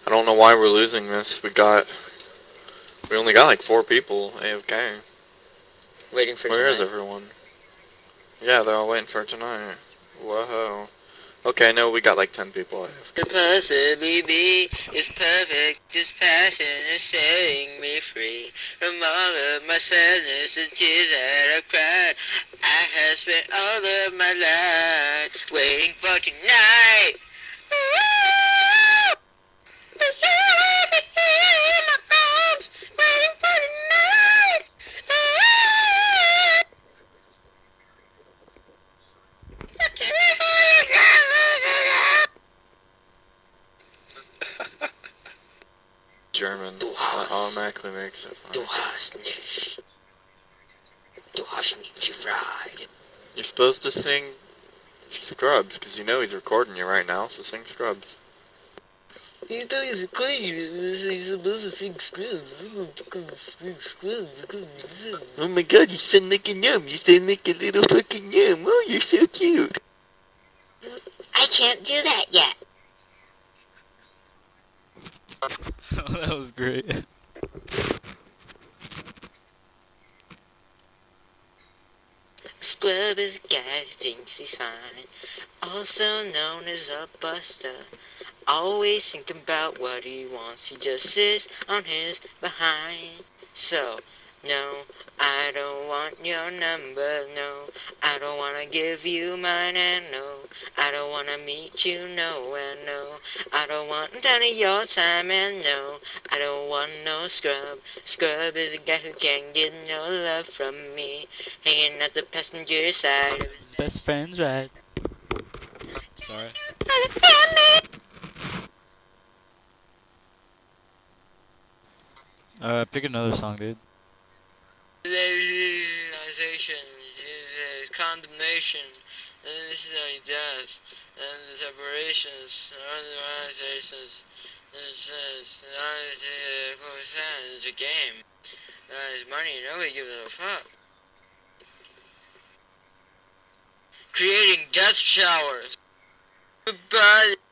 I don't know why we're losing this. We only got like 4 people AFK. Waiting for Where is tonight. everyone? Yeah, they're all waiting for tonight. Whoa. Okay, no, we got like 10 people AFK. Could possibly be is perfect. This passion is setting me free from all of my sadness and tears that I cried. I have spent all of my life waiting for tonight. Waiting for tonight. German. Du That hast, automatically makes it du funny. hast nicht. Du hast nicht gefragt. You're supposed to sing Scrubs, because you know he's recording you right now, so sing Scrubs. You thought he's recording you, you're supposed to sing Scrubs. I'm gonna sing Scrubs. Oh my god, you sound like a gnome. You sound like a little fucking gnome. Oh, you're so cute. I can't do that yet. That was great. Scrub is a guy who thinks he's fine, also known as a buster. Always thinking about what he wants, he just sits on his behind. So, no, I don't want your number, no, I don't wanna give you mine, and no, I don't wanna meet you nowhere, no, I don't want none of your time, and no, I don't want no scrub. Scrub is a guy who can't get no love from me, hanging at the passenger side of his Best friends, right? Sorry. Pick another song, dude. Legalization, condemnation, necessary death, and separations, organizations. It's a game. It's money, nobody gives a fuck. Creating death showers. Goodbye.